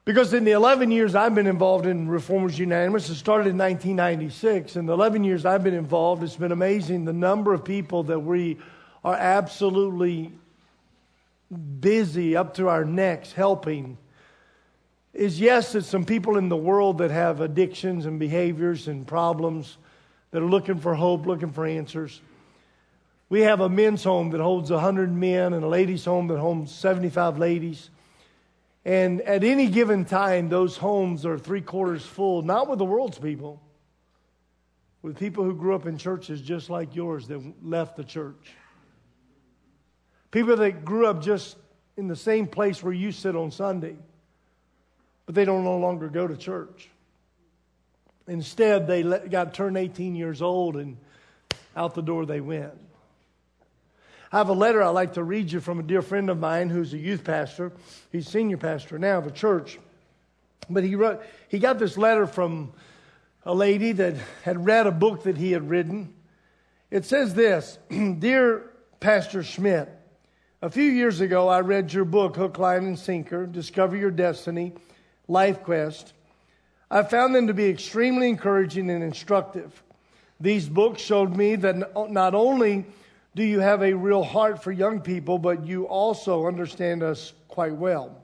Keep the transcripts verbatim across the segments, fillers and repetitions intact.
Because in the eleven years I've been involved in Reformers Unanimous, it started in nineteen ninety-six. In the eleven years I've been involved, it's been amazing the number of people that we are absolutely busy up to our necks helping. Is yes, it's some people in the world that have addictions and behaviors and problems that are looking for hope, looking for answers. We have a men's home that holds one hundred men and a ladies' home that holds seventy-five ladies. And at any given time, those homes are three quarters full, not with the world's people, with people who grew up in churches just like yours that left the church. People that grew up just in the same place where you sit on Sunday, but they don't no longer go to church. Instead, they let, got turned eighteen years old and out the door they went. I have a letter I'd like to read you from a dear friend of mine who's a youth pastor. He's senior pastor now of a church. But he wrote, he got this letter from a lady that had read a book that he had written. It says this, Dear Pastor Schmidt, a few years ago I read your book, Hook, Line, and Sinker, Discover Your Destiny, Life Quest. I found them to be extremely encouraging and instructive. These books showed me that not only do you have a real heart for young people, but you also understand us quite well.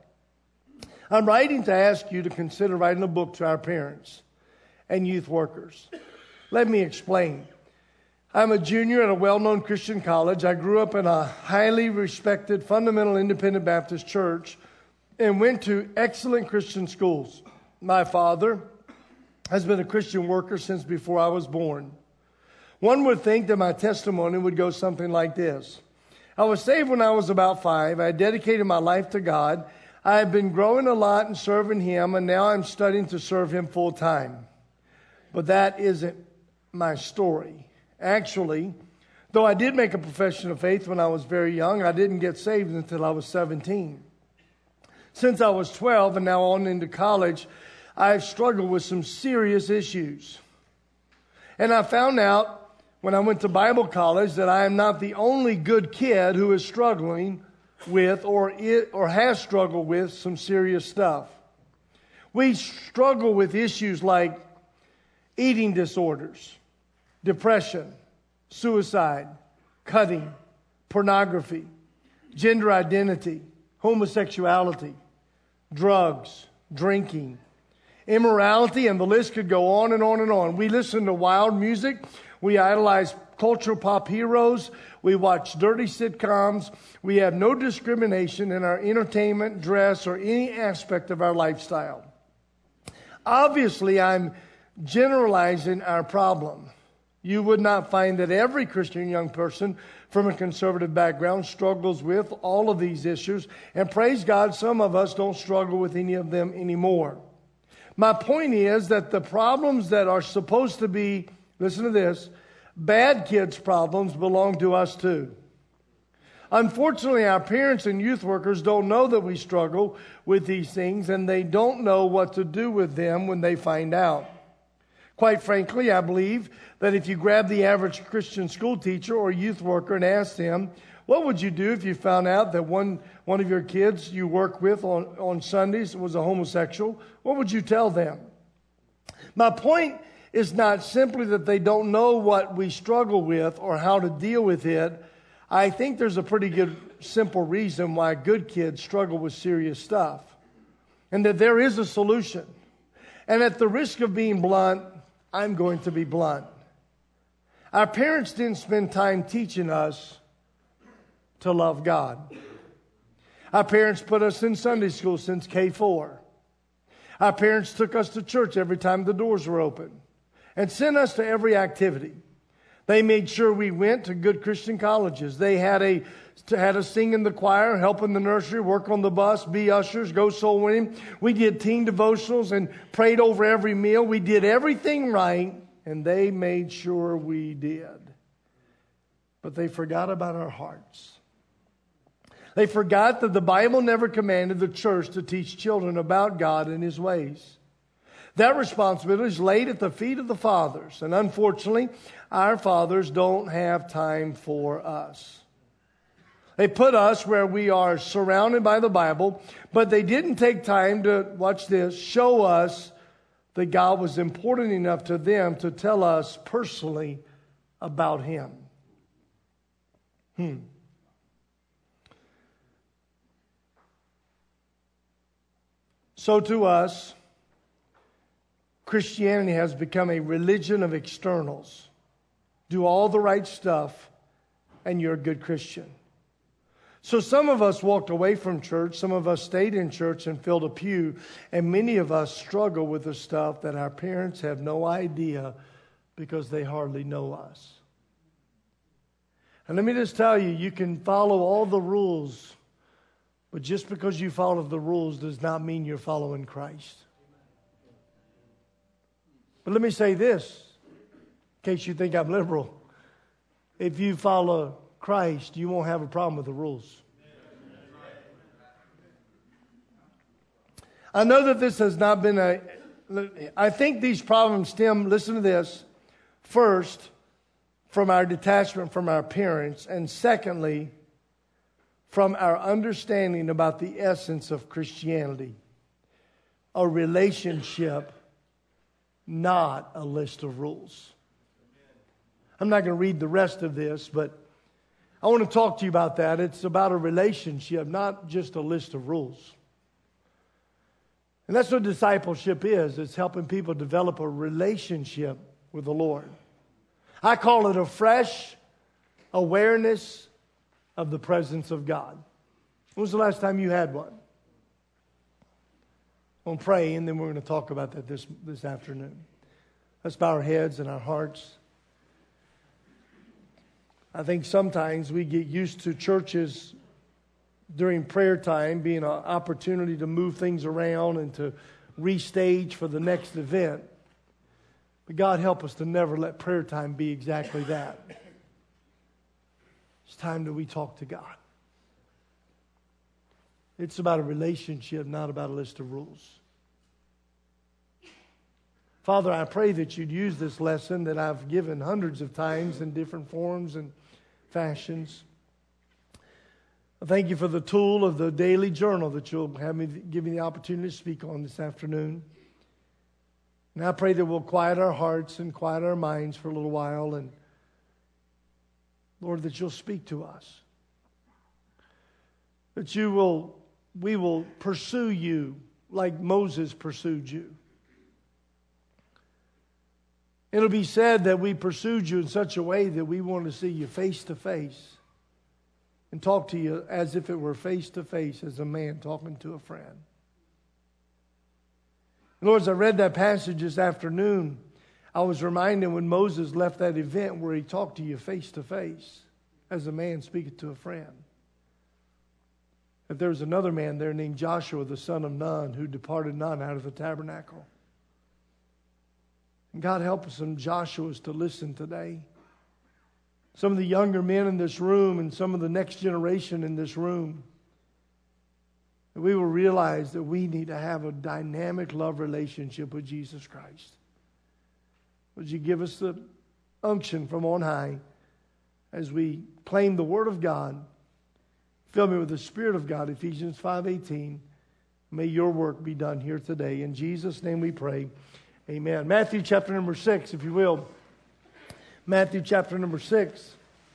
I'm writing to ask you to consider writing a book to our parents and youth workers. Let me explain. I'm a junior at a well-known Christian college. I grew up in a highly respected fundamental independent Baptist church and went to excellent Christian schools. My father has been a Christian worker since before I was born. One would think that my testimony would go something like this. I was saved when I was about five. I dedicated my life to God. I have been growing a lot and serving Him, and now I'm studying to serve Him full time. But that isn't my story. Actually, though I did make a profession of faith when I was very young, I didn't get saved until I was seventeen. Since I was twelve and now on into college, I've struggled with some serious issues. And I found out when I went to Bible college that I am not the only good kid who is struggling with or it, or has struggled with some serious stuff. We struggle with issues like eating disorders, depression, suicide, cutting, pornography, gender identity, homosexuality, drugs, drinking, immorality, and the list could go on and on and on. We listen to wild music. We idolize cultural pop heroes. We watch dirty sitcoms. We have no discrimination in our entertainment, dress, or any aspect of our lifestyle. Obviously, I'm generalizing our problem. You would not find that every Christian young person from a conservative background struggles with all of these issues. And praise God, some of us don't struggle with any of them anymore. My point is that the problems that are supposed to be, listen to this, bad kids' problems belong to us too. Unfortunately, our parents and youth workers don't know that we struggle with these things, and they don't know what to do with them when they find out. Quite frankly, I believe that if you grab the average Christian school teacher or youth worker and ask them, what would you do if you found out that one, one of your kids you work with on, on Sundays was a homosexual? What would you tell them? My point is not simply that they don't know what we struggle with or how to deal with it. I think there's a pretty good, simple reason why good kids struggle with serious stuff. And that there is a solution. And at the risk of being blunt, I'm going to be blunt. Our parents didn't spend time teaching us to love God. Our parents put us in Sunday school since K four. Our parents took us to church every time the doors were open and sent us to every activity. They made sure we went to good Christian colleges. They had a had us sing in the choir, help in the nursery, work on the bus, be ushers, go soul winning. We did teen devotionals and prayed over every meal. We did everything right, and they made sure we did. But they forgot about our hearts. They forgot that the Bible never commanded the church to teach children about God and His ways. That responsibility is laid at the feet of the fathers. And unfortunately, our fathers don't have time for us. They put us where we are surrounded by the Bible, but they didn't take time to, watch this, show us that God was important enough to them to tell us personally about Him. Hmm. So to us, Christianity has become a religion of externals. Do all the right stuff, and you're a good Christian. So some of us walked away from church, some of us stayed in church and filled a pew, and many of us struggle with the stuff that our parents have no idea because they hardly know us. And let me just tell you, you can follow all the rules, but just because you follow the rules does not mean you're following Christ. But let me say this, in case you think I'm liberal. If you follow Christ, you won't have a problem with the rules. I know that this has not been a... I think these problems stem, listen to this, first, from our detachment from our parents, and secondly, from our understanding about the essence of Christianity. A relationship, not a list of rules. I'm not going to read the rest of this, but I want to talk to you about that. It's about a relationship, not just a list of rules. And that's what discipleship is. It's helping people develop a relationship with the Lord. I call it a fresh awareness of the presence of God. When was the last time you had one? I'm going to pray, and then we're going to talk about that this, this afternoon. Let's bow our heads and our hearts. I think sometimes we get used to churches during prayer time being an opportunity to move things around and to restage for the next event. But God help us to never let prayer time be exactly that. It's time that we talk to God. It's about a relationship, not about a list of rules. Father, I pray that you'd use this lesson that I've given hundreds of times in different forms and fashions. I thank you for the tool of the daily journal that you'll have me give me the opportunity to speak on this afternoon. And I pray that we'll quiet our hearts and quiet our minds for a little while, and Lord, that you'll speak to us. That you will, we will pursue you like Moses pursued you. It'll be said that we pursued you in such a way that we want to see you face to face and talk to you as if it were face to face, as a man talking to a friend. Lord, as I read that passage this afternoon, I was reminded when Moses left that event where he talked to you face to face, as a man speaking to a friend, that there was another man there named Joshua, the son of Nun, who departed not out of the tabernacle. And God help us, some Joshuas, to listen today. Some of the younger men in this room and some of the next generation in this room, that we will realize that we need to have a dynamic love relationship with Jesus Christ. Would you give us the unction from on high as we claim the Word of God? Fill me with the Spirit of God, Ephesians five eighteen. May your work be done here today. In Jesus' name we pray. Amen. Matthew chapter number six, if you will. Matthew chapter number six.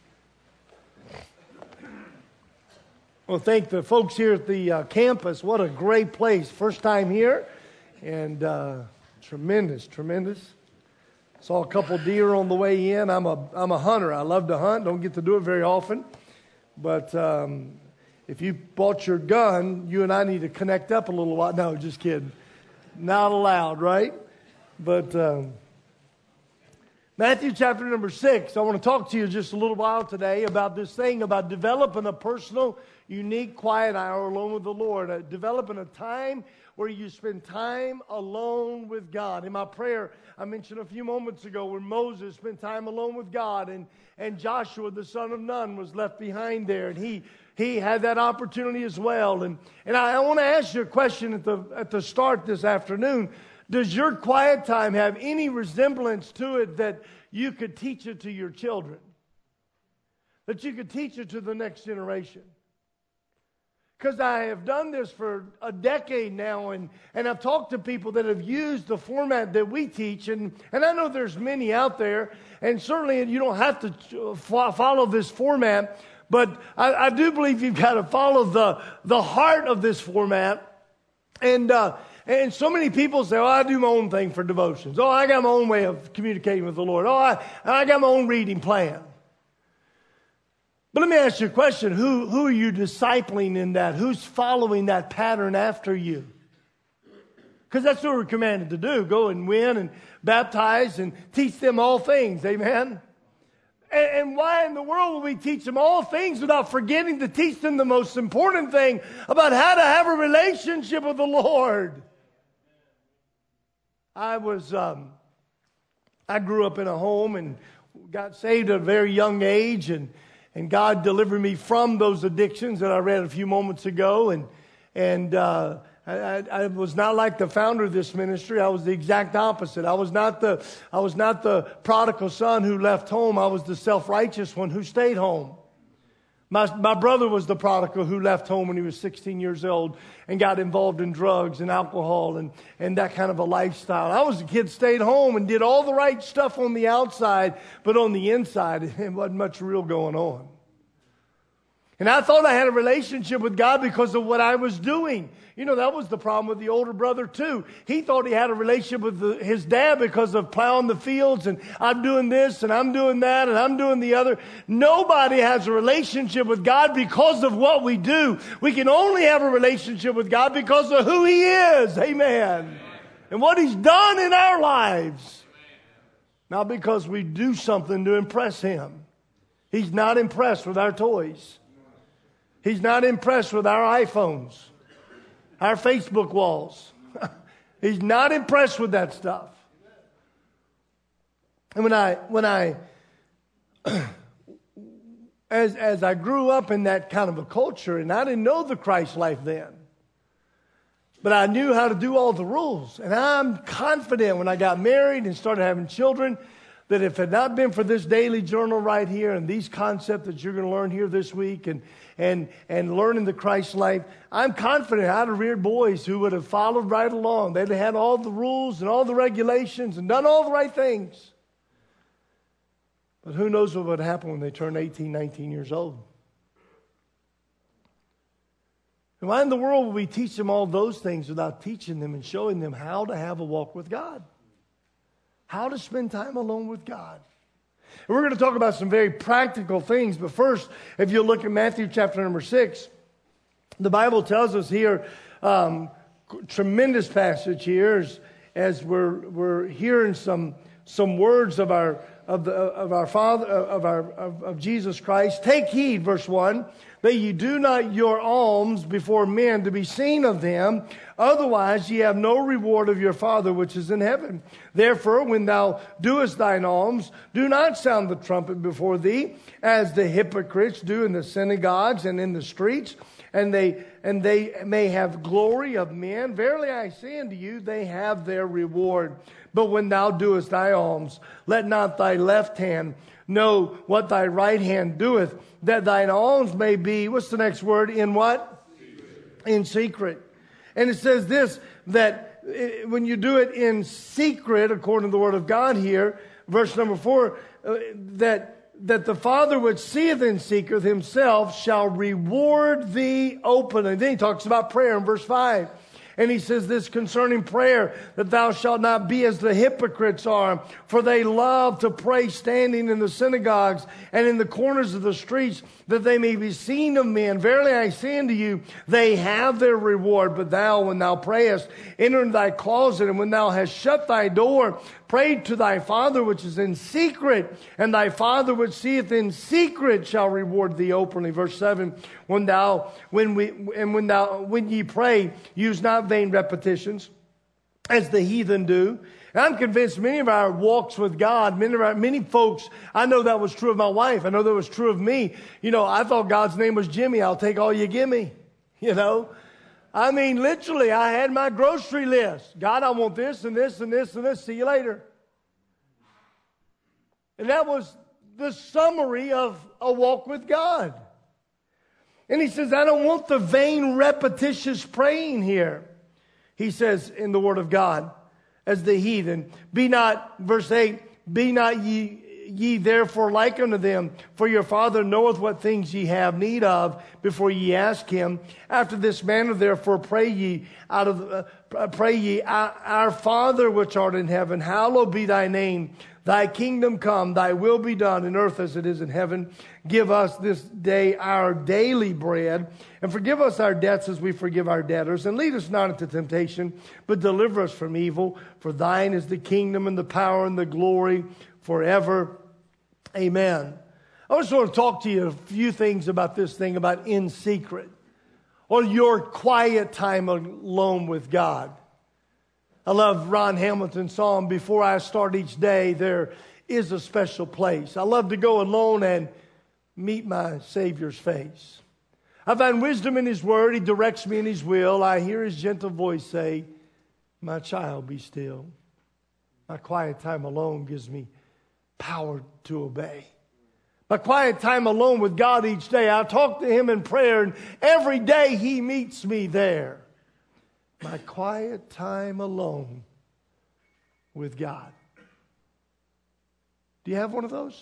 Well, thank the folks here at the uh, campus. What a great place. First time here. And uh, tremendous, tremendous. Saw a couple deer on the way in. I'm a I'm a hunter. I love to hunt. Don't get to do it very often. But um, if you bought your gun, you and I need to connect up a little while. No, just kidding. Not allowed, right? But um, Matthew chapter number six, I want to talk to you just a little while today about this thing about developing a personal, unique, quiet hour alone with the Lord. Uh, developing a time where you spend time alone with God. In my prayer, I mentioned a few moments ago where Moses spent time alone with God, and, and Joshua, the son of Nun, was left behind there, and he he had that opportunity as well. And, and I, I want to ask you a question at the at the start this afternoon. Does your quiet time have any resemblance to it that you could teach it to your children? that you could teach it to the next generation. Because I have done this for a decade now, and, and I've talked to people that have used the format that we teach, and, and I know there's many out there, and certainly you don't have to follow this format, but I, I do believe you've got to follow the, the heart of this format. And uh, and so many people say, oh, I do my own thing for devotions. Oh, I got my own way of communicating with the Lord. Oh, I, I got my own reading plan. But let me ask you a question. Who, who are you discipling in that? Who's following that pattern after you? Because that's what we're commanded to do. Go and win and baptize and teach them all things. Amen? And, and why in the world will we teach them all things without forgetting to teach them the most important thing about how to have a relationship with the Lord? I was, um, I grew up in a home and got saved at a very young age, and And God delivered me from those addictions that I read a few moments ago. And and uh, I, I was not like the founder of this ministry. I was the exact opposite. I was not the I was not the prodigal son who left home. I was the self-righteous one who stayed home. My my brother was the prodigal who left home when he was sixteen years old and got involved in drugs and alcohol and, and that kind of a lifestyle. I was a kid, stayed home and did all the right stuff on the outside, but on the inside, it wasn't much real going on. And I thought I had a relationship with God because of what I was doing. You know, that was the problem with the older brother too. He thought he had a relationship with the, his dad because of plowing the fields and I'm doing this and I'm doing that and I'm doing the other. Nobody has a relationship with God because of what we do. We can only have a relationship with God because of who He is. Amen. And what He's done in our lives. Not because we do something to impress Him. He's not impressed with our toys. He's not impressed with our iPhones, our Facebook walls. He's not impressed with that stuff. And when I, when I, as, as I grew up in that kind of a culture, and I didn't know the Christ life then, but I knew how to do all the rules. And I'm confident when I got married and started having children, that if it had not been for this daily journal right here and these concepts that you're going to learn here this week and and and learning the Christ life, I'm confident I'd have reared boys who would have followed right along. They'd have had all the rules and all the regulations and done all the right things. But who knows what would happen when they turn eighteen, nineteen years old? And why in the world would we teach them all those things without teaching them and showing them how to have a walk with God? How to spend time alone with God. And we're going to talk about some very practical things. But first, if you look at Matthew chapter number six, the Bible tells us here, um, tremendous passage here, as, as we're we're hearing some some words of our of the of our Father of our of, of Jesus Christ. Take heed, verse one, that ye do not your alms before men to be seen of them. Otherwise ye have no reward of your Father which is in heaven. Therefore, when thou doest thine alms, do not sound the trumpet before thee, as the hypocrites do in the synagogues and in the streets, and they and they may have glory of men. Verily I say unto you, they have their reward. But when thou doest thy alms, let not thy left hand know what thy right hand doeth, that thine alms may be, what's the next word? In what? Secret. In secret. And it says this, that when you do it in secret, according to the word of God here, verse number four, uh, that, that the Father which seeth in secret himself shall reward thee openly. Then he talks about prayer in verse five. And he says this concerning prayer, that thou shalt not be as the hypocrites are, for they love to pray standing in the synagogues and in the corners of the streets, that they may be seen of men. Verily I say unto you, they have their reward. But thou, when thou prayest, enter into thy closet, and when thou hast shut thy door, pray to thy Father which is in secret, and thy Father which seeth in secret shall reward thee openly. Verse seven, when thou, when we, and when thou, when ye pray, use not vain repetitions, as the heathen do. And I'm convinced many of our walks with God, many of our, many folks, I know that was true of my wife. I know that was true of me. You know, I thought God's name was Jimmy. I'll take all you give me. You know, I mean, literally, I had my grocery list. God, I want this and this and this and this. See you later. And that was the summary of a walk with God. And he says, I don't want the vain, repetitious praying here. He says in the Word of God, as the heathen, be not, verse eight, be not ye, ye therefore like unto them, for your Father knoweth what things ye have need of before ye ask Him. After this manner, therefore, pray ye out of uh, pray ye, our, our Father which art in heaven, hallowed be thy name. Thy kingdom come, thy will be done in earth as it is in heaven. Give us this day our daily bread, and forgive us our debts as we forgive our debtors. And lead us not into temptation, but deliver us from evil. For thine is the kingdom and the power and the glory forever. Amen. I just want to talk to you a few things about this thing about in secret, or your quiet time alone with God. I love Ron Hamilton's song, before I start each day, there is a special place. I love to go alone and meet my Savior's face. I find wisdom in His Word. He directs me in His will. I hear His gentle voice say, my child, be still. My quiet time alone gives me power to obey. My quiet time alone with God each day, I talk to Him in prayer, and every day He meets me there. My quiet time alone with God. Do you have one of those?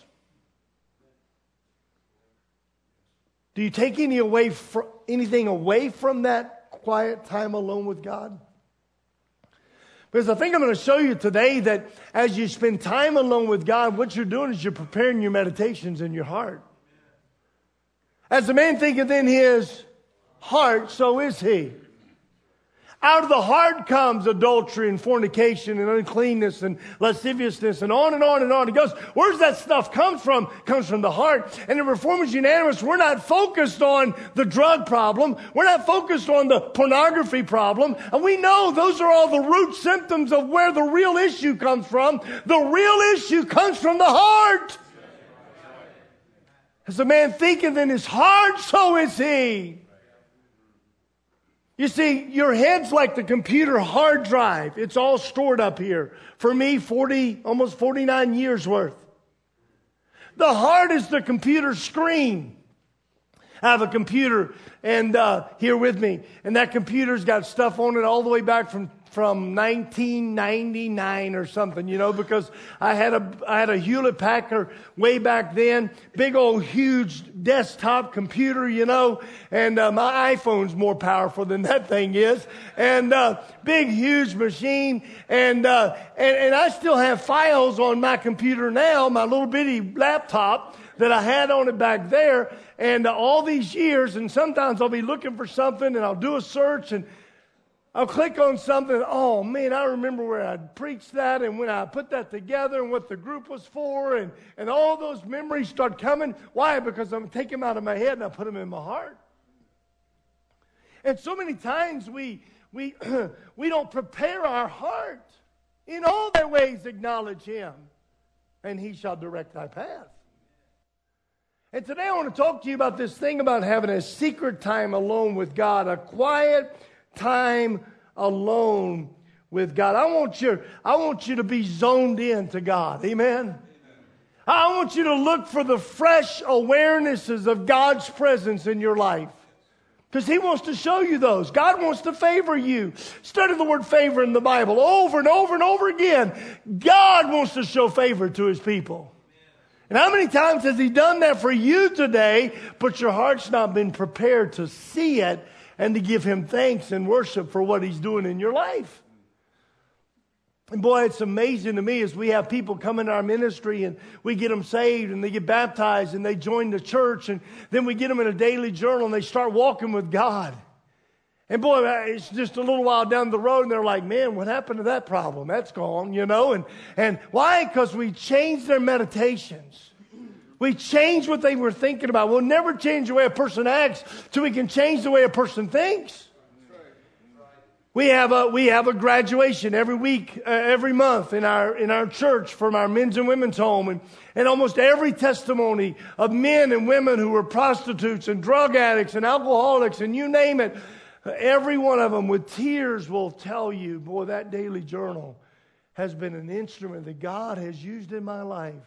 Do you take any away fr- anything away from that quiet time alone with God? Because I think I'm going to show you today that as you spend time alone with God, what you're doing is you're preparing your meditations in your heart. As the man thinketh in his heart, so is he. Out of the heart comes adultery and fornication and uncleanness and lasciviousness and on and on and on. He goes, where's that stuff come from? It comes from the heart. And in Reformers Unanimous, we're not focused on the drug problem. We're not focused on the pornography problem. And we know those are all the root symptoms of where the real issue comes from. The real issue comes from the heart. As a man thinketh in his heart, so is he. You see, your head's like the computer hard drive. It's all stored up here. For me, forty, almost forty-nine years worth. The heart is the computer screen. I have a computer and uh, here with me, and that computer's got stuff on it all the way back from from nineteen ninety-nine or something, you know, because I had a I had a Hewlett Packard way back then, big old huge desktop computer, you know, and uh, my iPhone's more powerful than that thing is, and uh, big huge machine, and, uh, and and I still have files on my computer now, my little bitty laptop that I had on it back there, and uh, all these years, and sometimes I'll be looking for something, and I'll do a search, and I'll click on something. Oh, man, I remember where I preached that and when I put that together and what the group was for. And, and all those memories start coming. Why? Because I'm taking them out of my head and I put them in my heart. And so many times we, we, we don't prepare our heart. In all thy ways acknowledge Him, and He shall direct thy path. And today I want to talk to you about this thing about having a secret time alone with God, a quiet time alone with God. I want you, I want you to be zoned in to God. Amen? Amen. I want you to look for the fresh awarenesses of God's presence in your life. Because He wants to show you those. God wants to favor you. Study the word favor in the Bible over and over and over again. God wants to show favor to His people. And how many times has He done that for you today, but your heart's not been prepared to see it and to give Him thanks and worship for what He's doing in your life? And boy, it's amazing to me as we have people come into our ministry and we get them saved and they get baptized and they join the church, and then we get them in a daily journal and they start walking with God. And boy, it's just a little while down the road and they're like, man, what happened to that problem? That's gone, you know. And, and why? Because we changed their meditations. We change what they were thinking about. We'll never change the way a person acts till we can change the way a person thinks. We have a we have a graduation every week, uh, every month in our in our church from our men's and women's home, and and almost every testimony of men and women who were prostitutes and drug addicts and alcoholics and you name it, every one of them with tears will tell you, boy, that daily journal has been an instrument that God has used in my life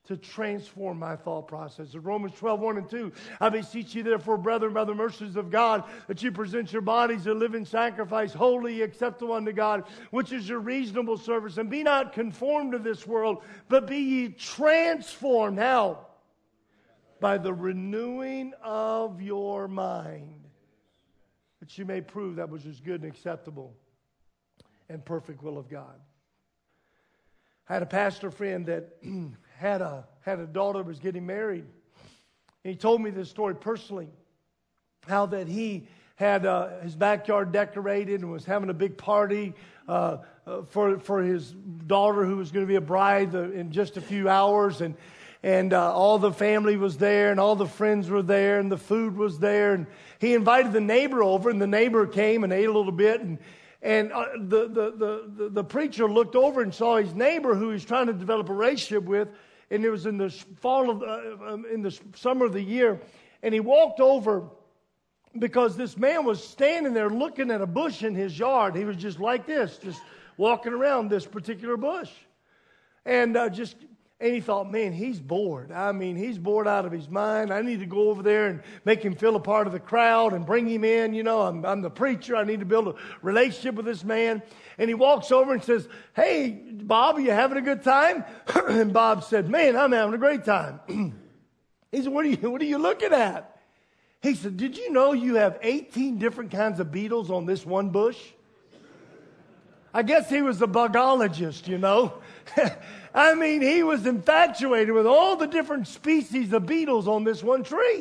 to transform my thought process. In Romans twelve, one and two, I beseech you therefore, brethren, by the mercies of God, that you present your bodies a living sacrifice, holy, acceptable unto God, which is your reasonable service. And be not conformed to this world, but be ye transformed. How? By the renewing of your mind, that you may prove that which is good and acceptable and perfect will of God. I had a pastor friend that had a had a daughter who was getting married. And he told me this story personally, how that he had uh, his backyard decorated and was having a big party uh, uh, for for his daughter who was going to be a bride in just a few hours, and and uh, all the family was there and all the friends were there and the food was there, and he invited the neighbor over, and the neighbor came and ate a little bit, and And uh, the, the, the, the preacher looked over and saw his neighbor who he's trying to develop a relationship with. And it was in the fall of, uh, um, in the summer of the year. And he walked over because this man was standing there looking at a bush in his yard. He was just like this, just walking around this particular bush. And uh, just... And he thought, man, he's bored. I mean, he's bored out of his mind. I need to go over there and make him feel a part of the crowd and bring him in. You know, I'm, I'm the preacher. I need to build a relationship with this man. And he walks over and says, hey, Bob, are you having a good time? And Bob said, man, I'm having a great time. He said, what are you, what are you looking at? He said, did you know you have eighteen different kinds of beetles on this one bush? I guess he was a bugologist, you know. I mean, he was infatuated with all the different species of beetles on this one tree.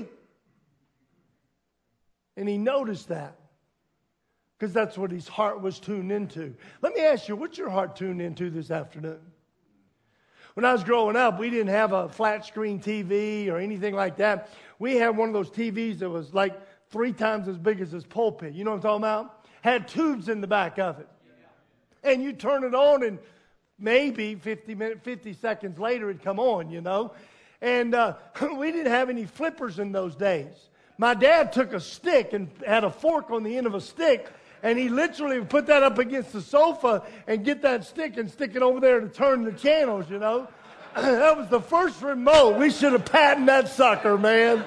And he noticed that because that's what his heart was tuned into. Let me ask you, what's your heart tuned into this afternoon? When I was growing up, we didn't have a flat screen T V or anything like that. We had one of those T Vs that was like three times as big as this pulpit. You know what I'm talking about? Had tubes in the back of it. And you turn it on and maybe fifty minutes, fifty seconds later it'd come on, you know. And uh, we didn't have any flippers in those days. My dad took a stick and had a fork on the end of a stick, and he literally would put that up against the sofa and get that stick and stick it over there to turn the channels, you know. That was the first remote. We should have patented that sucker, man.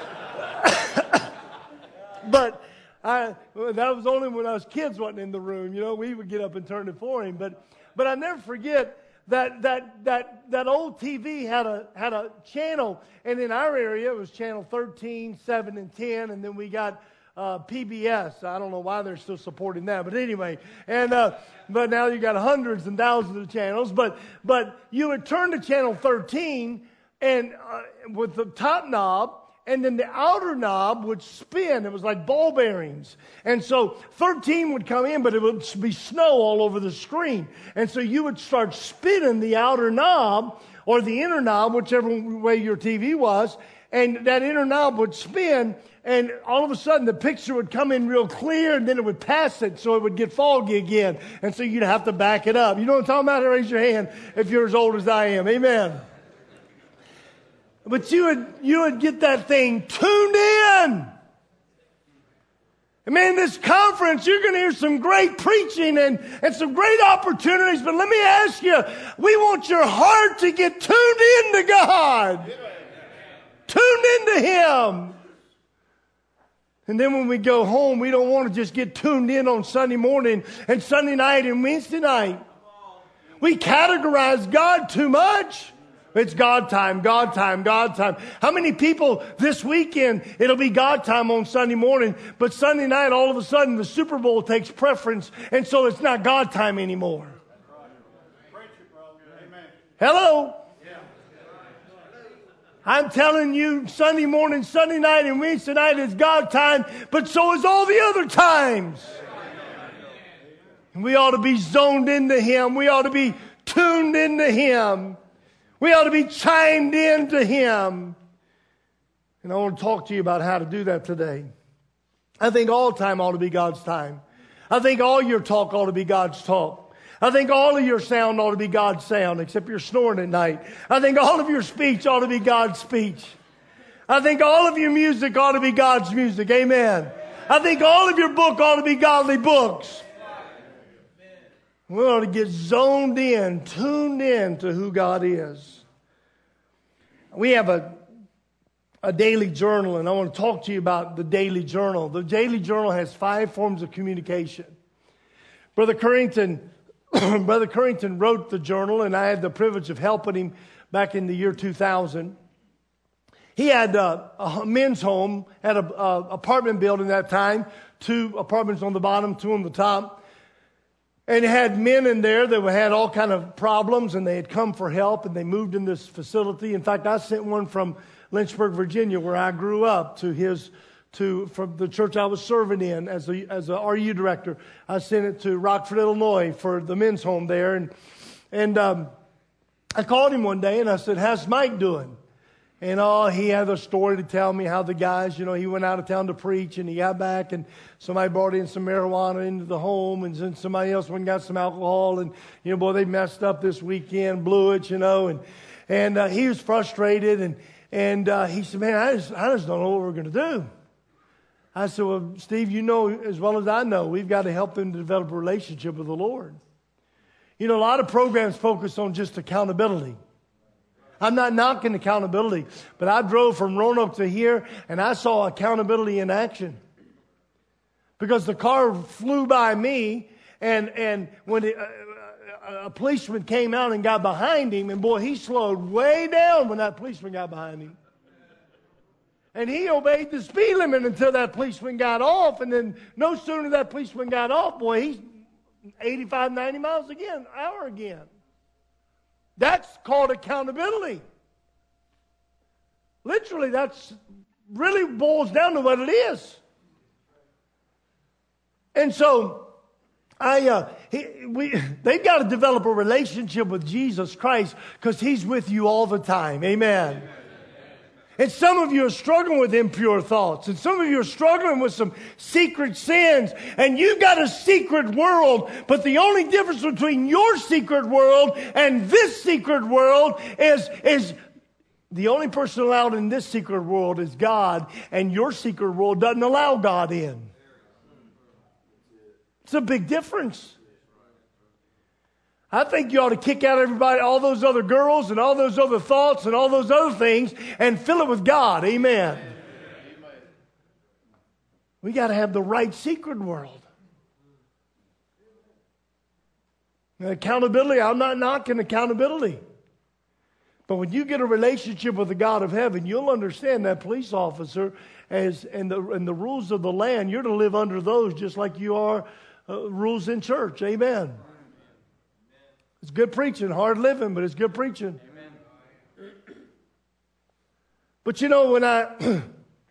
But I, that was only when us kids wasn't in the room, you know. We would get up and turn it for him. But but I never forget that that that that old T V had a had a channel, and in our area it was channel thirteen, seven, and ten, and then we got uh, P B S. I don't know why they're still supporting that, but anyway. And uh, but now you got hundreds and thousands of channels. But but you would turn to channel thirteen, and uh, with the top knob. And then the outer knob would spin. It was like ball bearings. And so thirteen would come in, but it would be snow all over the screen. And so you would start spinning the outer knob or the inner knob, whichever way your T V was. And that inner knob would spin. And all of a sudden the picture would come in real clear, and then it would pass it, so it would get foggy again. And so you'd have to back it up. You know what I'm talking about? Raise your hand if you're as old as I am. Amen. But you would, you would get that thing tuned in. And man, this conference, you're going to hear some great preaching and, and some great opportunities. But let me ask you, we want your heart to get tuned into God. Tuned into Him. And then when we go home, we don't want to just get tuned in on Sunday morning and Sunday night and Wednesday night. We categorize God too much. It's God time, God time, God time. How many people this weekend, it'll be God time on Sunday morning, but Sunday night, all of a sudden, the Super Bowl takes preference, and so it's not God time anymore. Hello? I'm telling you, Sunday morning, Sunday night, and Wednesday night is God time, but so is all the other times. And we ought to be zoned into Him. We ought to be tuned into Him. We ought to be chimed into Him. And I want to talk to you about how to do that today. I think all time ought to be God's time. I think all your talk ought to be God's talk. I think all of your sound ought to be God's sound, except you're snoring at night. I think all of your speech ought to be God's speech. I think all of your music ought to be God's music. Amen. I think all of your book ought to be godly books. We ought to get zoned in, tuned in to who God is. we have a, a daily journal, and I want to talk to you about the daily journal. The daily journal has five forms of communication. Brother Currington, Brother Currington wrote the journal, and I had the privilege of helping him back in the year two thousand. He had a, a men's home, had an apartment building that time, two apartments on the bottom, two on the top. And it had men in there that had all kind of problems, and they had come for help, and they moved in this facility. In fact, I sent one from Lynchburg, Virginia, where I grew up, to his, to from the church I was serving in as a as a R U director. I sent it to Rockford, Illinois, for the men's home there, and and um, I called him one day and I said, "How's Mike doing?" And oh, he had a story to tell me how the guys, you know, he went out of town to preach and he got back and somebody brought in some marijuana into the home, and then somebody else went and got some alcohol, and, you know, boy, they messed up this weekend, blew it, you know, and and uh, he was frustrated, and and uh, he said, "Man, I just, I just don't know what we're going to do." I said, "Well, Steve, you know as well as I know, we've got to help them to develop a relationship with the Lord." You know, a lot of programs focus on just accountability. I'm not knocking accountability, but I drove from Roanoke to here, and I saw accountability in action. Because the car flew by me, and, and when it, uh, a policeman came out and got behind him, and boy, he slowed way down when that policeman got behind him. And he obeyed the speed limit until that policeman got off, and then no sooner that policeman got off, boy, he's eighty-five, ninety miles again, hour again. That's called accountability. Literally, that's really boils down to what it is. And so, I uh, he, we they've got to develop a relationship with Jesus Christ, because He's with you all the time. Amen. Amen. And some of you are struggling with impure thoughts. And some of you are struggling with some secret sins. And you've got a secret world. But the only difference between your secret world and this secret world is, is the only person allowed in this secret world is God. And your secret world doesn't allow God in. It's a big difference. I think you ought to kick out everybody, all those other girls and all those other thoughts and all those other things, and fill it with God. Amen. Amen. We got to have the right secret world. And accountability, I'm not knocking accountability. But when you get a relationship with the God of heaven, you'll understand that police officer as and the, and the rules of the land, you're to live under those just like you are uh, rules in church. Amen. It's good preaching, hard living, but it's good preaching. Amen. But you know, when I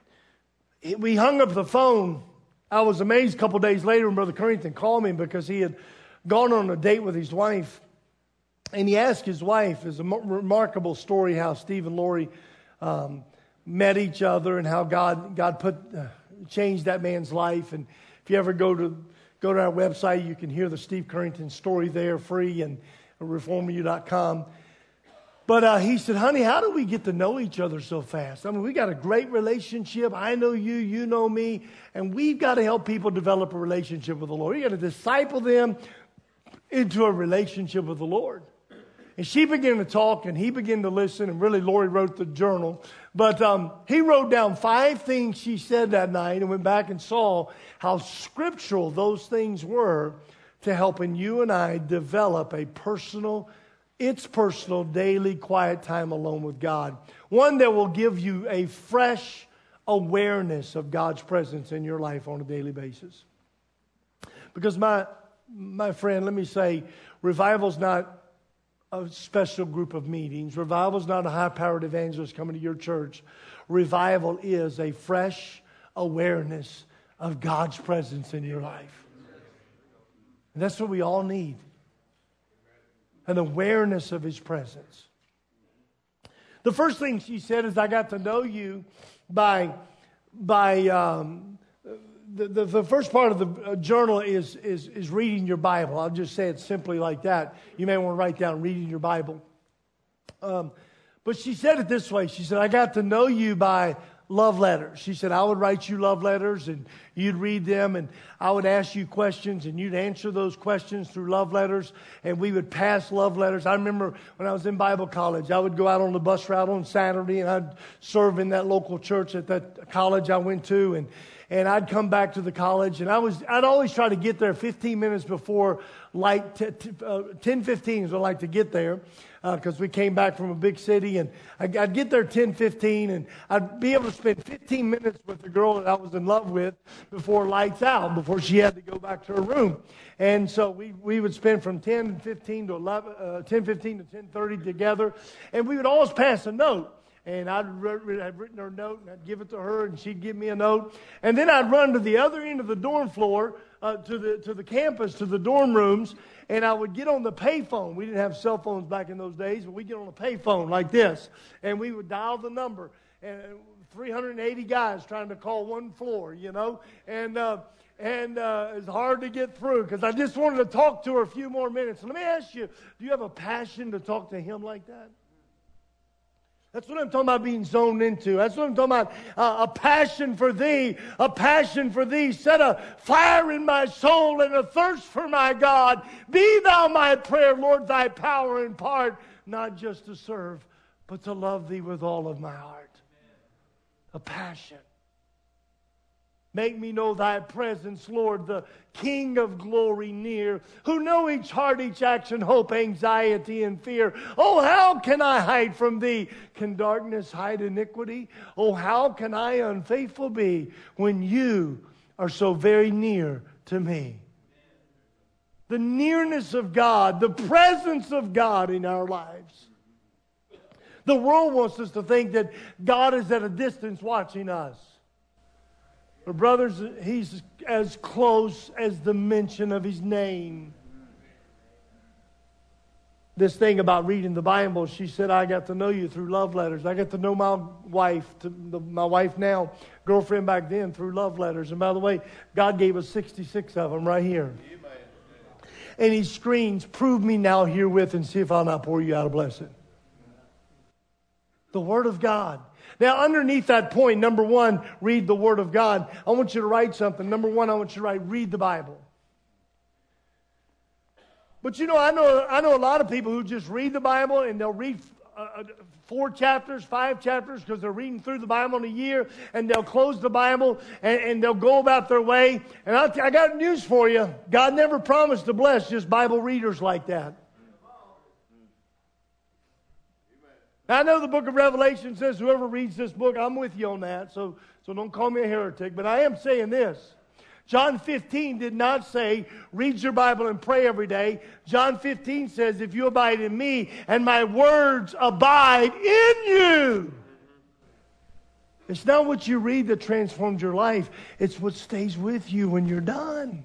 we hung up the phone, I was amazed a couple days later when Brother Currington called me, because he had gone on a date with his wife. And he asked his wife, it's a remarkable story how Steve and Lori um, met each other, and how God God put uh, changed that man's life. And if you ever go to go to our website, you can hear the Steve Currington story there free, and reform u dot com. But uh, he said, "Honey, how do we get to know each other so fast? I mean, we got a great relationship. I know you, you know me, and we've got to help people develop a relationship with the Lord. You got to disciple them into a relationship with the Lord." And she began to talk, and he began to listen, and really Lori wrote the journal. But um, he wrote down five things she said that night, and went back and saw how scriptural those things were to helping you and I develop a personal, it's personal, daily, quiet time alone with God. One that will give you a fresh awareness of God's presence in your life on a daily basis. Because my my friend, let me say, revival's not a special group of meetings. Revival's not a high-powered evangelist coming to your church. Revival is a fresh awareness of God's presence in your life. And that's what we all need. An awareness of His presence. The first thing she said is, I got to know you by, by um, the, the, the first part of the journal is, is, is reading your Bible. I'll just say it simply like that. You may want to write down reading your Bible. Um, but she said it this way. She said, I got to know you by love letters. She said, I would write you love letters and you'd read them and I would ask you questions and you'd answer those questions through love letters and we would pass love letters. I remember when I was in Bible college, I would go out on the bus route on Saturday and I'd serve in that local church at that college I went to, and and I'd come back to the college and I was, I'd always try to get there fifteen minutes before like t- t- uh, ten fifteen is what I like to get there. Because uh, we came back from a big city, and I'd, I'd get there ten fifteen, and I'd be able to spend fifteen minutes with the girl that I was in love with before lights out, before she had to go back to her room. And so we, we would spend from ten fifteen to eleven, uh, ten fifteen to ten thirty together, and we would always pass a note. And I'd, re- I'd written her a note, and I'd give it to her, and she'd give me a note. And then I'd run to the other end of the dorm floor, uh, to the to the campus, to the dorm rooms, and I would get on the payphone. We didn't have cell phones back in those days, but we'd get on a payphone like this, and we would dial the number. And three hundred eighty guys trying to call one floor, you know, and uh, and uh, it's hard to get through because I just wanted to talk to her a few more minutes. Let me ask you, do you have a passion to talk to him like that? That's what I'm talking about being zoned into. That's what I'm talking about. Uh, a passion for thee. A passion for thee. Set a fire in my soul and a thirst for my God. Be thou my prayer, Lord, thy power impart. Not just to serve, but to love thee with all of my heart. A passion. Make me know thy presence, Lord, the King of glory near, who know each heart, each action, hope, anxiety, and fear. Oh, how can I hide from thee? Can darkness hide iniquity? Oh, how can I unfaithful be when you are so very near to me? The nearness of God, the presence of God in our lives. The world wants us to think that God is at a distance watching us. But brothers, He's as close as the mention of His name. This thing about reading the Bible, she said, I got to know you through love letters. I got to know my wife, to the, my wife now, girlfriend back then, through love letters. And by the way, God gave us sixty-six of them right here. And He screams, prove me now herewith and see if I'll not pour you out a blessing. The Word of God. Now, underneath that point, number one, read the Word of God. I want you to write something. Number one, I want you to write, read the Bible. But you know, I know I know a lot of people who just read the Bible and they'll read uh, four chapters, five chapters because they're reading through the Bible in a year, and they'll close the Bible and, and they'll go about their way. And I'll t- I got news for you. God never promised to bless just Bible readers like that. Now, I know the book of Revelation says whoever reads this book, I'm with you on that, so, so don't call me a heretic. But I am saying this. John fifteen did not say, read your Bible and pray every day. John fifteen says, if you abide in me and my words abide in you. It's not what you read that transforms your life. It's what stays with you when you're done.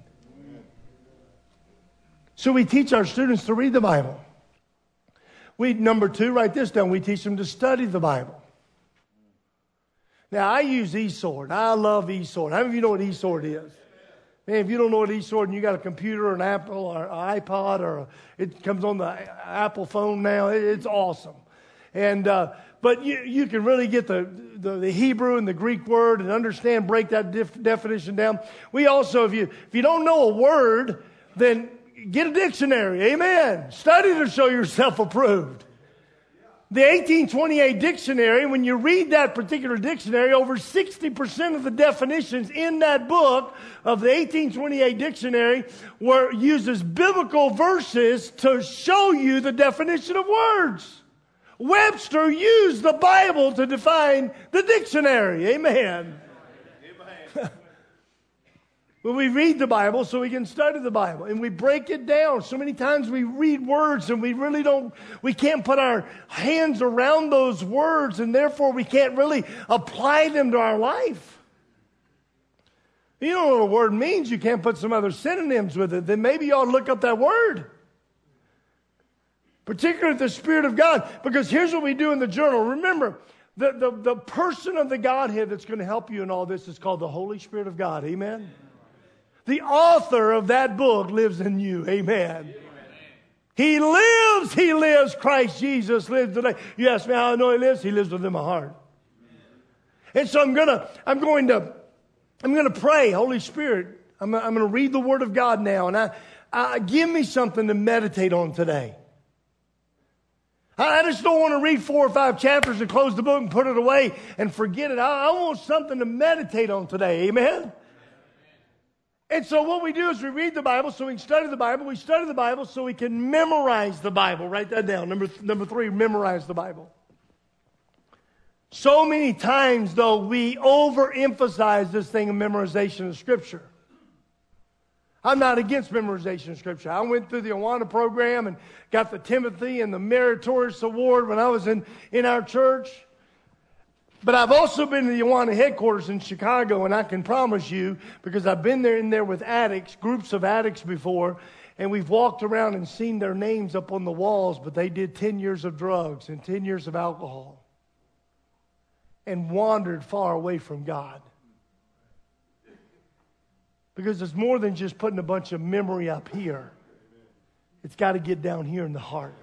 So we teach our students to read the Bible. We, number two, write this down. We teach them to study the Bible. Now, I use eSword. I love eSword. How many of you know what eSword is? Man, if you don't know what eSword and you got a computer or an Apple or an iPod or a, it comes on the Apple phone now, it, it's awesome. And uh, but you you can really get the, the the Hebrew and the Greek word and understand, break that def- definition down. We also, if you if you don't know a word, then get a dictionary. Amen. Study to show yourself approved. The eighteen twenty-eight dictionary, when you read that particular dictionary, over sixty percent of the definitions in that book of the eighteen twenty-eight dictionary were uses biblical verses to show you the definition of words. Webster used the Bible to define the dictionary. Amen. Amen. Well, we read the Bible so we can study the Bible, and we break it down. So many times we read words and we really don't, we can't put our hands around those words, and therefore we can't really apply them to our life. You don't know what a word means, you can't put some other synonyms with it, then maybe you ought to look up that word. Particularly the Spirit of God, because here's what we do in the journal. Remember, the, the, the person of the Godhead that's going to help you in all this is called the Holy Spirit of God. Amen? The author of that book lives in you. Amen. Amen. He lives. He lives. Christ Jesus lives today. You ask me how I know He lives? He lives within my heart. Amen. And so I'm gonna, I'm going to, I'm going to pray, Holy Spirit. I'm, I'm going to read the Word of God now, and I, I give me something to meditate on today. I, I just don't want to read four or five chapters and close the book and put it away and forget it. I, I want something to meditate on today. Amen. And so what we do is we read the Bible so we can study the Bible. We study the Bible so we can memorize the Bible. Write that down. Number, number three, memorize the Bible. So many times, though, we overemphasize this thing of memorization of Scripture. I'm not against memorization of Scripture. I went through the Awana program and got the Timothy and the Meritorious Award when I was in, in our church. But I've also been to the Awana headquarters in Chicago, and I can promise you, because I've been there in there with addicts, groups of addicts before, and we've walked around and seen their names up on the walls, but they did ten years of drugs and ten years of alcohol and wandered far away from God. Because it's more than just putting a bunch of memory up here. It's got to get down here in the heart.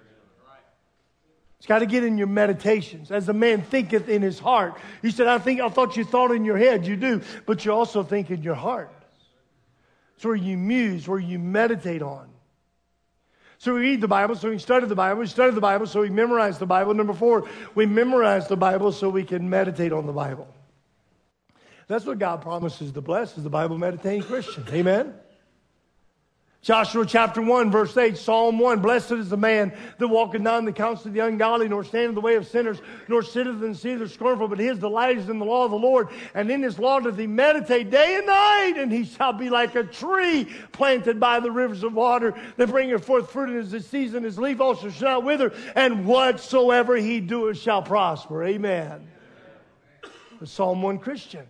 It's got to get in your meditations. As a man thinketh in his heart. You said, I think I thought you thought in your head. You do. But you also think in your heart. It's where you muse, where you meditate on. So we read the Bible so we can study the Bible. We study the Bible so we memorize the Bible. Number four, we memorize the Bible so we can meditate on the Bible. That's what God promises to bless, is the Bible meditating Christian. Amen? Joshua chapter one, verse eight, Psalm one, blessed is the man that walketh not in the counsel of the ungodly, nor standeth in the way of sinners, nor sitteth in the seat of the scornful, but his delight is in the law of the Lord, and in his law doth he meditate day and night, and he shall be like a tree planted by the rivers of water, that bringeth forth fruit in his season, his leaf also shall not wither, and whatsoever he doeth shall prosper. Amen. The Psalm one Christian.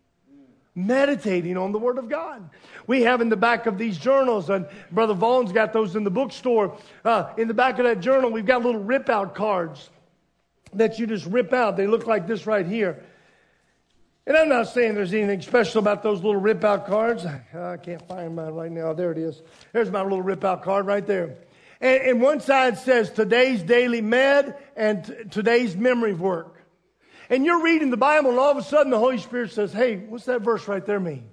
Meditating on the Word of God. We have in the back of these journals, and Brother Vaughn's got those in the bookstore. Uh, in the back of that journal, we've got little rip-out cards that you just rip out. They look like this right here. And I'm not saying there's anything special about those little rip-out cards. I can't find mine right now. There it is. There's my little rip-out card right there. And, and one side says, today's daily med and t- today's memory work. And you're reading the Bible, and all of a sudden the Holy Spirit says, hey, what's that verse right there mean?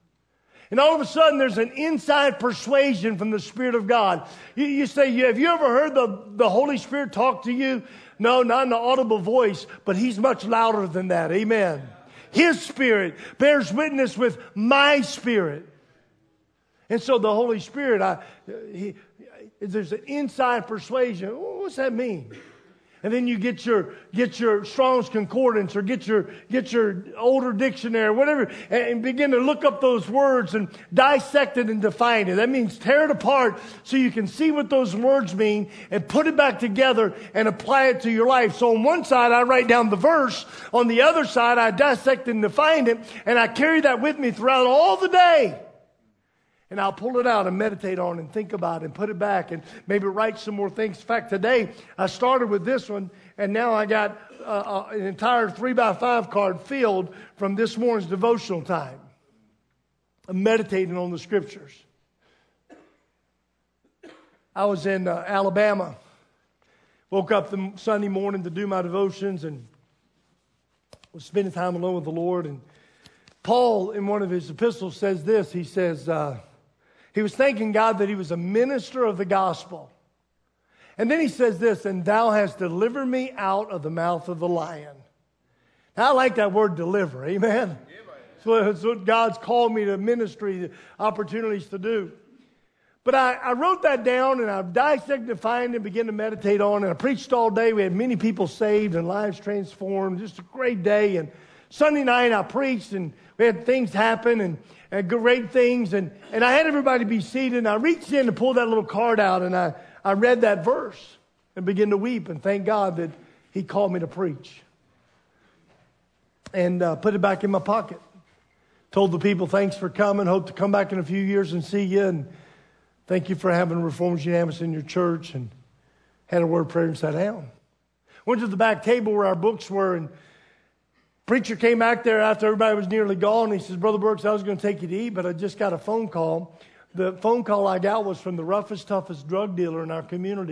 And all of a sudden there's an inside persuasion from the Spirit of God. You, you say, have you ever heard the, the Holy Spirit talk to you? No, not in an audible voice, but He's much louder than that. Amen. His Spirit bears witness with my spirit. And so the Holy Spirit, I, he, there's an inside persuasion. What's that mean? And then you get your get your Strong's Concordance or get your get your older dictionary, whatever, and begin to look up those words and dissect it and define it. That means tear it apart so you can see what those words mean and put it back together and apply it to your life. So on one side, I write down the verse. On the other side, I dissect and define it, and I carry that with me throughout all the day. And I'll pull it out and meditate on it and think about it and put it back and maybe write some more things. In fact, today I started with this one, and now I got uh, an entire three by five card filled from this morning's devotional time. I'm meditating on the Scriptures. I was in uh, Alabama. Woke up the Sunday morning to do my devotions and was spending time alone with the Lord. And Paul, in one of his epistles, says this. He says... Uh, He was thanking God that he was a minister of the gospel. And then he says this, and thou hast delivered me out of the mouth of the lion. Now, I like that word deliver, amen? So it's what God's called me to ministry, opportunities to do. But I, I wrote that down and I dissected, defined, and began to meditate on it. I preached all day. We had many people saved and lives transformed. Just a great day. And Sunday night I preached and we had things happen and, and great things. And, and I had everybody be seated. And I reached in to pull that little card out and I, I read that verse and began to weep and thank God that He called me to preach. And uh, put it back in my pocket. Told the people, thanks for coming. Hope to come back in a few years and see you. And thank you for having Reformed Unanimous in your church. And had a word of prayer and sat down. Went to the back table where our books were, and preacher came back there after everybody was nearly gone. And he says, Brother Brooks, I was going to take you to eat, but I just got a phone call. The phone call I got was from the roughest, toughest drug dealer in our community.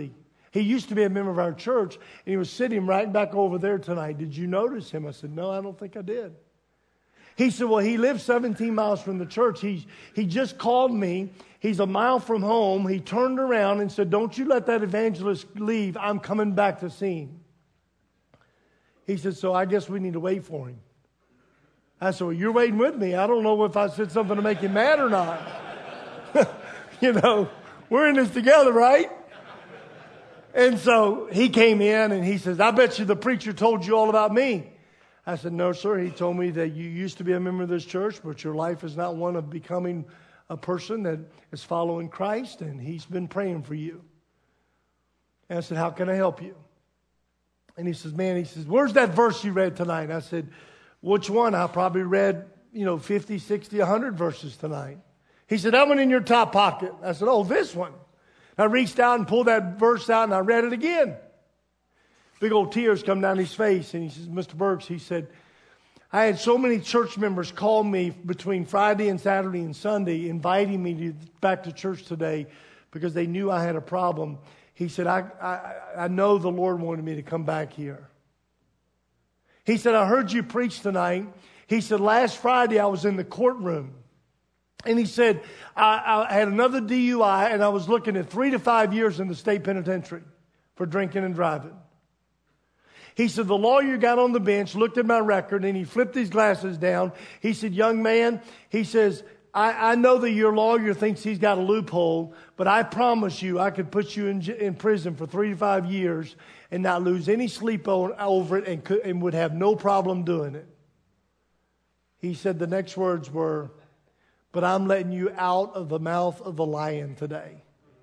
He used to be a member of our church, and he was sitting right back over there tonight. Did you notice him? I said, no, I don't think I did. He said, well, he lives seventeen miles from the church. He, he just called me. He's a mile from home. He turned around and said, don't you let that evangelist leave. I'm coming back to see him. He said, so I guess we need to wait for him. I said, well, you're waiting with me. I don't know if I said something to make him mad or not. You know, we're in this together, right? And so he came in and he says, I bet you the preacher told you all about me. I said, no, sir. He told me that you used to be a member of this church, but your life is not one of becoming a person that is following Christ, and he's been praying for you. And I said, how can I help you? And he says, man, he says, where's that verse you read tonight? I said, which one? I probably read, you know, fifty, sixty, one hundred verses tonight. He said, that one in your top pocket. I said, oh, this one. I reached out and pulled that verse out and I read it again. Big old tears come down his face. And he says, Mister Burks, he said, I had so many church members call me between Friday and Saturday and Sunday inviting me to, back to church today because they knew I had a problem. He said, I, I, I know the Lord wanted me to come back here. He said, I heard you preach tonight. He said, last Friday I was in the courtroom. And he said, I, I had another D U I and I was looking at three to five years in the state penitentiary for drinking and driving. He said, the lawyer got on the bench, looked at my record, and he flipped his glasses down. He said, young man, he says, I, I know that your lawyer thinks he's got a loophole, but I promise you I could put you in, in prison for three to five years and not lose any sleep on, over it and, could, and would have no problem doing it. He said the next words were, but I'm letting you out of the mouth of the lion today.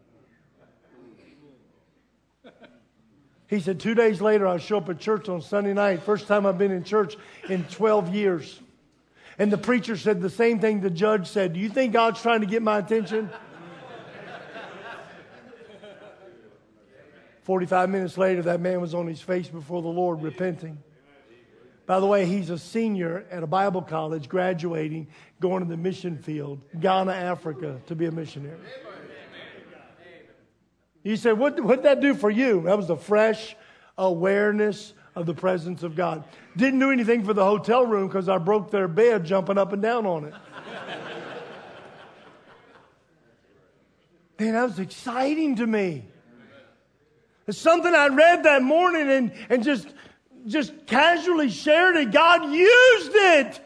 He said, two days later, I show up at church on Sunday night. First time I've been in church in twelve years. And the preacher said the same thing the judge said. Do you think God's trying to get my attention? forty-five minutes later, that man was on his face before the Lord repenting. By the way, he's a senior at a Bible college, graduating, going to the mission field, Ghana, Africa, to be a missionary. You said, what did that do for you? That was a fresh awareness of the presence of God. Didn't do anything for the hotel room because I broke their bed jumping up and down on it. Man, that was exciting to me. It's something I read that morning and, and just, just casually shared it. God used it.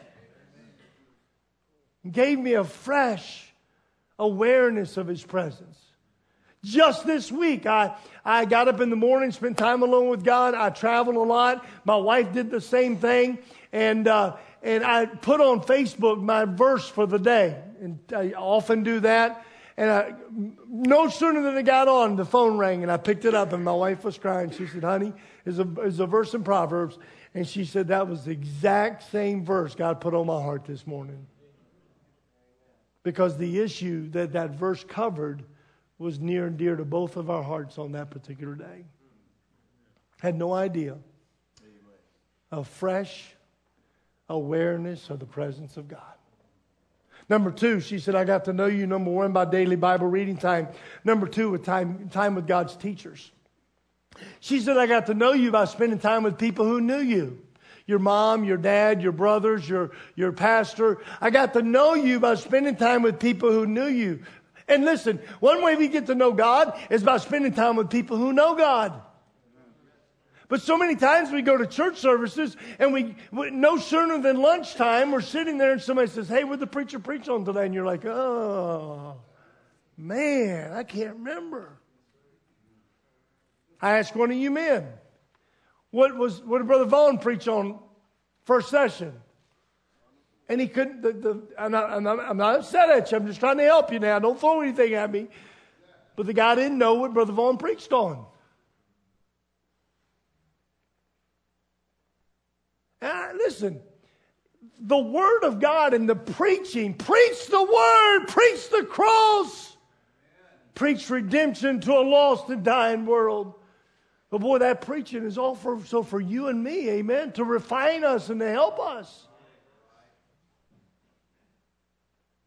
And gave me a fresh awareness of His presence. Just this week, I, I got up in the morning, spent time alone with God. I traveled a lot. My wife did the same thing. And, uh, and I put on Facebook my verse for the day. And I often do that. And I, no sooner than I got on, the phone rang and I picked it up and my wife was crying. She said, honey, there's a, there's a verse in Proverbs. And she said, that was the exact same verse God put on my heart this morning. Because the issue that that verse covered was near and dear to both of our hearts on that particular day. Had no idea. A fresh awareness of the presence of God. Number two, she said, I got to know you, number one, by daily Bible reading time. Number two, with time, time with God's teachers. She said, I got to know you by spending time with people who knew you. Your mom, your dad, your brothers, your, your pastor. I got to know you by spending time with people who knew you. And listen, one way we get to know God is by spending time with people who know God. But so many times we go to church services and we, no sooner than lunchtime, we're sitting there and somebody says, hey, what'd the preacher preach on today? And you're like, oh, man, I can't remember. I asked one of you men, what was, what did Brother Vaughn preach on first session? And he couldn't, the, the, I'm, not, I'm, not, I'm not upset at you. I'm just trying to help you now. Don't throw anything at me. But the guy didn't know what Brother Vaughn preached on. And listen, the Word of God and the preaching, preach the Word, preach the cross, preach redemption to a lost and dying world. But boy, that preaching is all for, so for you and me, amen, to refine us and to help us.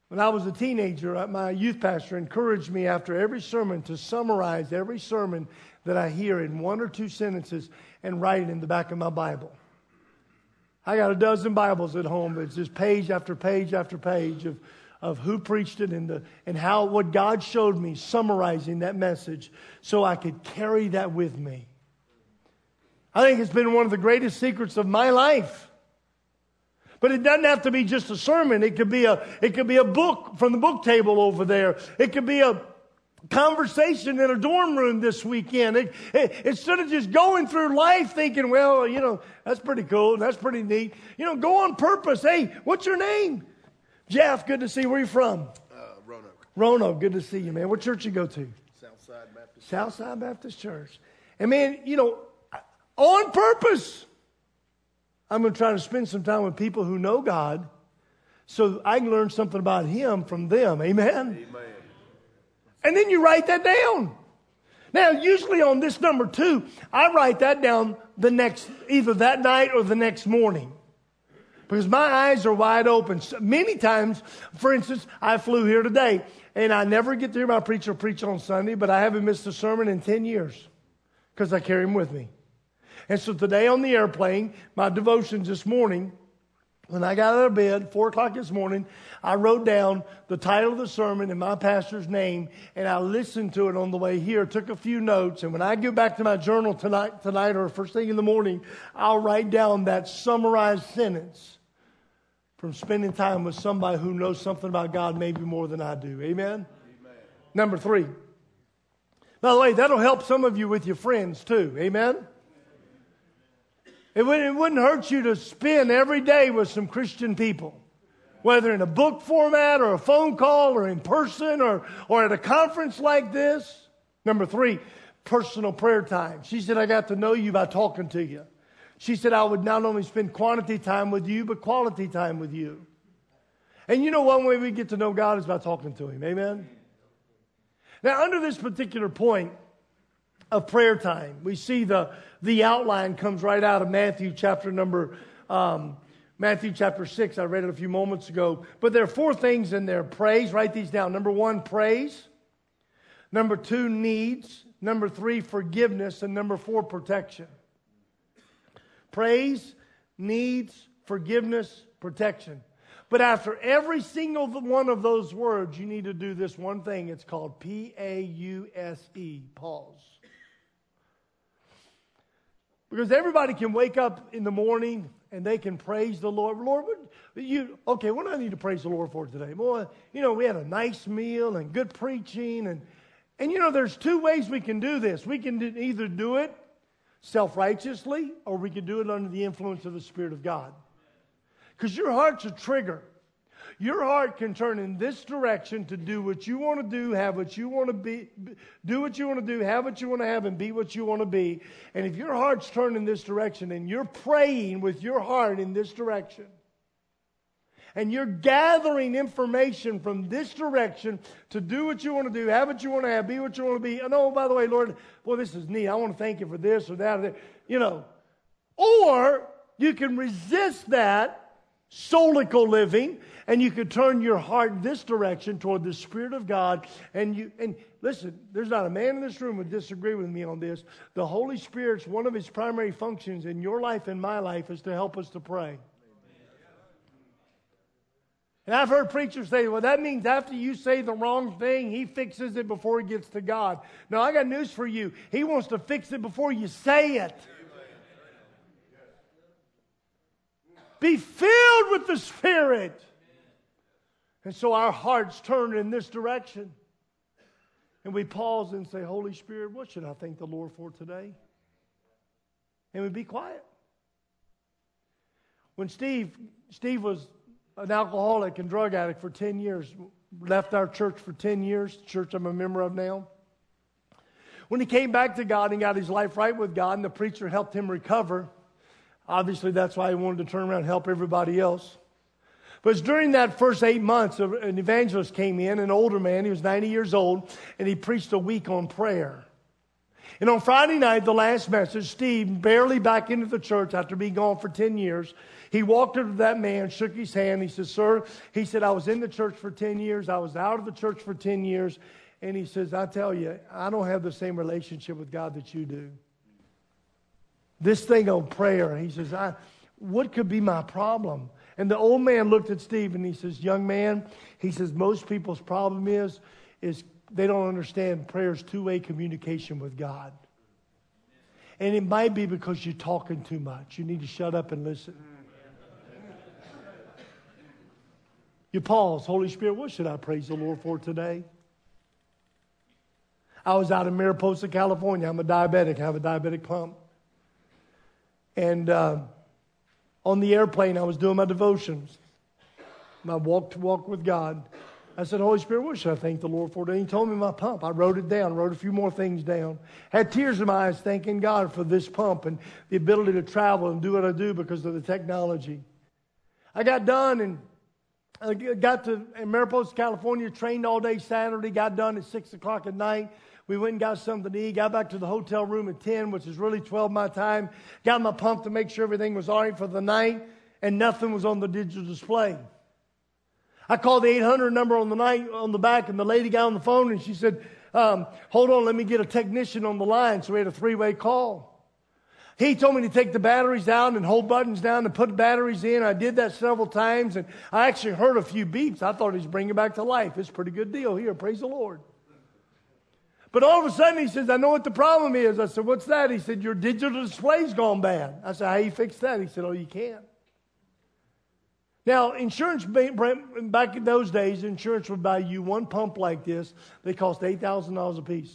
When I was a teenager, my youth pastor encouraged me after every sermon to summarize every sermon that I hear in one or two sentences and write it in the back of my Bible. I got a dozen Bibles at home. It's just page after page after page of, of who preached it and, the, and how what God showed me, summarizing that message so I could carry that with me. I think it's been one of the greatest secrets of my life. But it doesn't have to be just a sermon. It could be a, it could be a book from the book table over there. It could be a conversation in a dorm room this weekend. It, it, instead of just going through life thinking, well, you know, that's pretty cool. That's pretty neat. You know, go on purpose. Hey, what's your name? Jeff, good to see you. Where are you from? Uh, Roanoke. Roanoke, good to see you, man. What church you go to? Southside Baptist. Southside Baptist Church. And man, you know, on purpose, I'm going to try to spend some time with people who know God so I can learn something about Him from them. Amen? Amen. And then you write that down. Now, usually on this number two, I write that down the next, either that night or the next morning. Because my eyes are wide open. So many times, for instance, I flew here today, and I never get to hear my preacher preach on Sunday, but I haven't missed a sermon in ten years because I carry him with me. And so today on the airplane, my devotions this morning, when I got out of bed, four o'clock this morning, I wrote down the title of the sermon and my pastor's name, and I listened to it on the way here, took a few notes, and when I get back to my journal tonight, tonight or first thing in the morning, I'll write down that summarized sentence from spending time with somebody who knows something about God maybe more than I do. Amen? Amen. Number three. By the way, that'll help some of you with your friends too. Amen? It wouldn't, it wouldn't hurt you to spend every day with some Christian people, whether in a book format or a phone call or in person or, or at a conference like this. Number three, personal prayer time. She said, I got to know you by talking to you. She said, I would not only spend quantity time with you, but quality time with you. And you know one way we get to know God is by talking to Him. Amen? Now, under this particular point of prayer time, we see the, the outline comes right out of Matthew chapter number, um, Matthew chapter six. I read it a few moments ago. But there are four things in there. Praise, write these down. Number one, praise. Number two, needs. Number three, forgiveness. And number four, protection. Praise, needs, forgiveness, protection. But after every single one of those words, you need to do this one thing. It's called P A U S E, pause. Because everybody can wake up in the morning and they can praise the Lord. Lord, what, you, okay, what do I need to praise the Lord for today? Boy, you know, we had a nice meal and good preaching. And, and you know, there's two ways we can do this. We can do, either do it self-righteously, or we can do it under the influence of the Spirit of God. Because your heart's a trigger. Your heart can turn in this direction to do what you want to do, have what you want to be, do what you want to do, have what you want to have, and be what you want to be. And if your heart's turned in this direction, and you're praying with your heart in this direction, and you're gathering information from this direction to do what you want to do, have what you want to have, be what you want to be. And oh, by the way, Lord, boy, this is neat. I want to thank you for this or that or that. You know. Or you can resist that solical living, and you can turn your heart this direction toward the Spirit of God. And you and listen, there's not a man in this room who would disagree with me on this. The Holy Spirit's one of His primary functions in your life and my life is to help us to pray. And I've heard preachers say, well, that means after you say the wrong thing, He fixes it before He gets to God. No, I got news for you. He wants to fix it before you say it. Be filled with the Spirit. And so our hearts turn in this direction. And we pause and say, Holy Spirit, what should I thank the Lord for today? And we be quiet. When Steve, Steve was an alcoholic and drug addict for ten years, left our church for ten years, the church I'm a member of now. When he came back to God and got his life right with God, and the preacher helped him recover, obviously that's why he wanted to turn around and help everybody else. But it's during that first eight months, an evangelist came in, an older man, he was ninety years old, and he preached a week on prayer. And on Friday night, the last message, Steve, barely back into the church after being gone for ten years, he walked up to that man, shook his hand. He said, sir, he said, I was in the church for ten years. I was out of the church for ten years. And he says, I tell you, I don't have the same relationship with God that you do. This thing on prayer, he says, I, what could be my problem? And the old man looked at Steve and he says, young man, he says, most people's problem is, is they don't understand prayer's two-way communication with God. And it might be because you're talking too much. You need to shut up and listen. You pause. Holy Spirit, what should I praise the Lord for today? I was out in Mariposa, California. I'm a diabetic. I have a diabetic pump. And uh, on the airplane, I was doing my devotions. My walk to walk with God. I said, Holy Spirit, what should I thank the Lord for today? He told me my pump. I wrote it down, wrote a few more things down. Had tears in my eyes thanking God for this pump and the ability to travel and do what I do because of the technology. I got done and I got to Mariposa, California, trained all day Saturday, got done at six o'clock at night. We went and got something to eat, got back to the hotel room at ten, which is really twelve my time. Got my pump to make sure everything was all right for the night, and nothing was on the digital display. I called the eight hundred number on the night on the back, and the lady got on the phone, and she said, um, hold on, let me get a technician on the line. So we had a three-way call. He told me to take the batteries out and hold buttons down and put batteries in. I did that several times, and I actually heard a few beeps. I thought he was bringing it back to life. It's a pretty good deal here. Praise the Lord. But all of a sudden, he says, I know what the problem is. I said, what's that? He said, your digital display's gone bad. I said, how you fix that? He said, oh, you can't. Now, insurance, back in those days, insurance would buy you one pump like this. They cost eight thousand dollars a piece.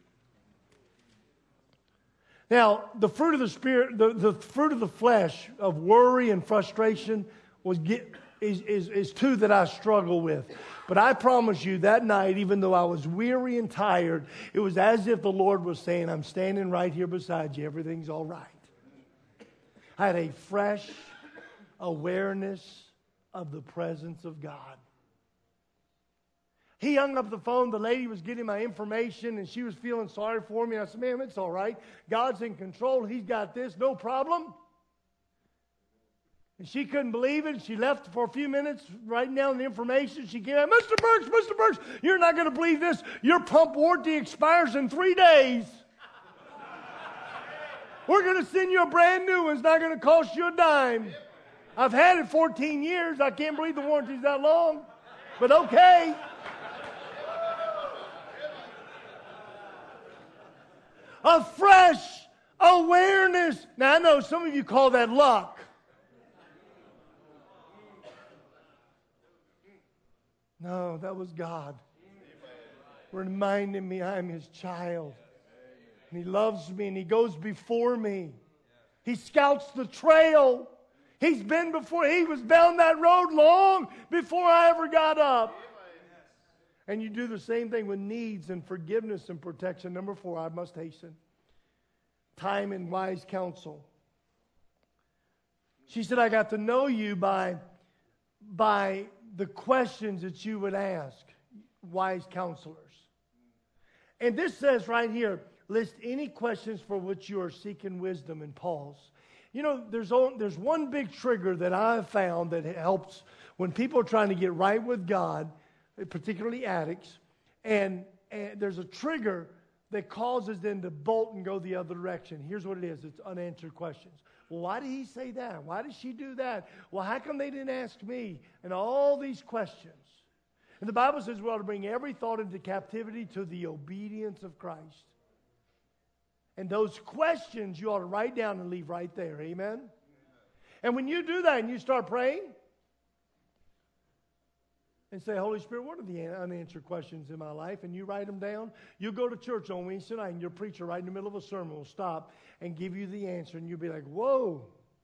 Now, the fruit of the Spirit, the, the fruit of the flesh of worry and frustration was get, is, is, is two that I struggle with. But I promise you, that night, even though I was weary and tired, it was as if the Lord was saying, I'm standing right here beside you. Everything's all right. I had a fresh awareness of the presence of God. He hung up the phone. The lady was getting my information, and she was feeling sorry for me. I said, ma'am, it's all right. God's in control. He's got this. No problem. And she couldn't believe it. She left for a few minutes writing down the information. She came out, Mister Burks, Mister Burks, you're not going to believe this. Your pump warranty expires in three days. We're going to send you a brand new one. It's not going to cost you a dime. I've had it fourteen years. I can't believe the warranty's that long. But okay. A fresh awareness. Now, I know some of you call that luck. No, that was God reminding me I'm His child. And He loves me and He goes before me. He scouts the trail. He's been before. He was down that road long before I ever got up. And you do the same thing with needs and forgiveness and protection. Number four, I must hasten. Time and wise counsel. She said, I got to know you by, by the questions that you would ask wise counselors. And this says right here, list any questions for which you are seeking wisdom, and pause. You know, there's, there's one big trigger that I've found that helps when people are trying to get right with God, particularly addicts, and, and there's a trigger that causes them to bolt and go the other direction. Here's what it is. It's unanswered questions. Well, why did he say that? Why did she do that? Well, how come they didn't ask me? And all these questions. And the Bible says we ought to bring every thought into captivity to the obedience of Christ. And those questions you ought to write down and leave right there. Amen? And when you do that and you start praying and say, Holy Spirit, what are the unanswered questions in my life? And you write them down. You go to church on Wednesday night and your preacher right in the middle of a sermon will stop and give you the answer. And you'll be like, whoa.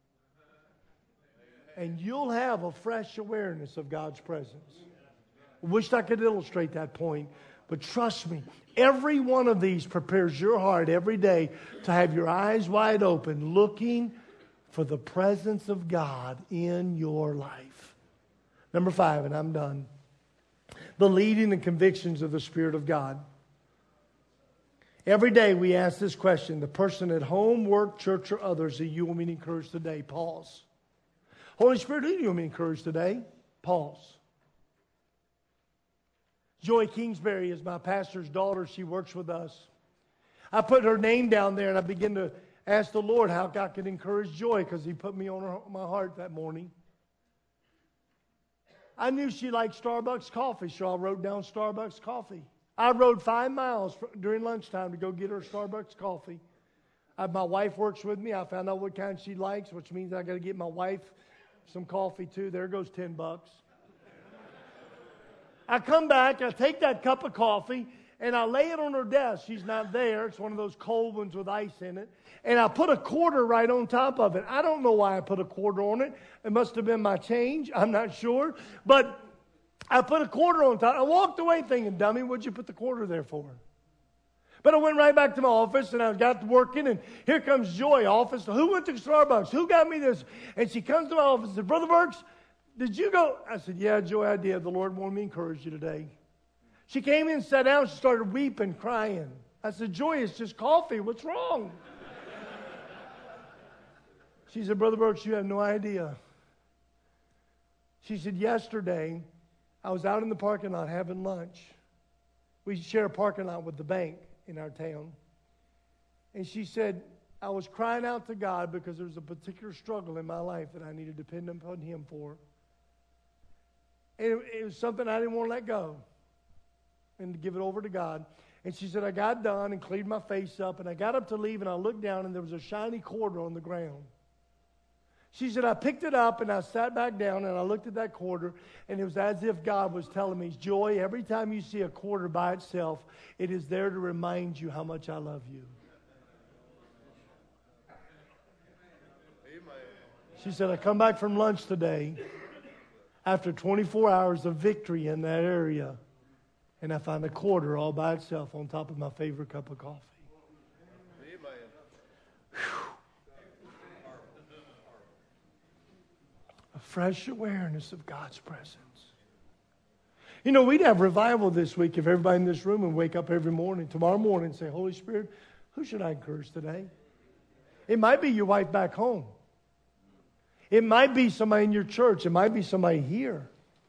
And you'll have a fresh awareness of God's presence. I wished I could illustrate that point. But trust me, every one of these prepares your heart every day to have your eyes wide open, looking for the presence of God in your life. Number five, and I'm done. The leading and convictions of the Spirit of God. Every day we ask this question, the person at home, work, church, or others that you want me to encourage today, pause. Holy Spirit, who do you want me to encourage today? Pause. Joy Kingsbury is my pastor's daughter. She works with us. I put her name down there and I began to ask the Lord how God could encourage Joy because He put me on her, my heart that morning. I knew she liked Starbucks coffee, so I wrote down Starbucks coffee. I rode five miles during lunchtime to go get her Starbucks coffee. I, my wife works with me. I found out what kind she likes, which means I got to get my wife some coffee too. There goes ten bucks. I come back, I take that cup of coffee, and I lay it on her desk. She's not there. It's one of those cold ones with ice in it. And I put a quarter right on top of it. I don't know why I put a quarter on it. It must have been my change. I'm not sure. But I put a quarter on top. I walked away thinking, dummy, what'd you put the quarter there for? But I went right back to my office, and I got to working, and here comes Joy, office. Who went to Starbucks? Who got me this? And she comes to my office and said, Brother Burks, did you go? I said, yeah, Joy, I did. The Lord wanted me to encourage you today. She came in and sat down. She started weeping, crying. I said, Joy, it's just coffee. What's wrong? She said, Brother Burks, you have no idea. She said, yesterday, I was out in the parking lot having lunch. We share a parking lot with the bank in our town. And she said, I was crying out to God because there was a particular struggle in my life that I needed to depend upon Him for. And it, it was something I didn't want to let go and to give it over to God. And she said, I got done and cleaned my face up, and I got up to leave, and I looked down, and there was a shiny quarter on the ground. She said, I picked it up, and I sat back down, and I looked at that quarter, and it was as if God was telling me, Joy, every time you see a quarter by itself, it is there to remind you how much I love you. She said, I come back from lunch today after twenty-four hours of victory in that area, and I find a quarter all by itself on top of my favorite cup of coffee. A fresh awareness of God's presence. You know, we'd have revival this week if everybody in this room would wake up every morning, tomorrow morning, and say, Holy Spirit, who should I encourage today? It might be your wife back home. It might be somebody in your church. It might be somebody here.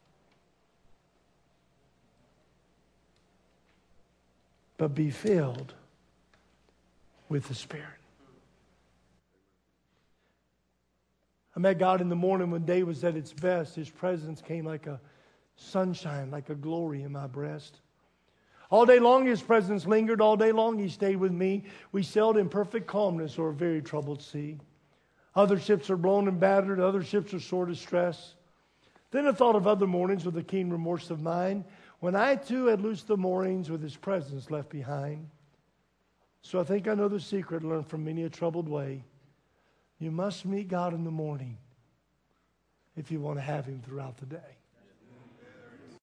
But be filled with the Spirit. I met God in the morning when day was at its best. His presence came like a sunshine, like a glory in my breast. All day long His presence lingered. All day long He stayed with me. We sailed in perfect calmness o'er a very troubled sea. Other ships are blown and battered. Other ships are sore distressed. Then I thought of other mornings with a keen remorse of mine, when I too had loosed the moorings with His presence left behind. So I think I know the secret learned from many a troubled way. You must meet God in the morning if you want to have Him throughout the day.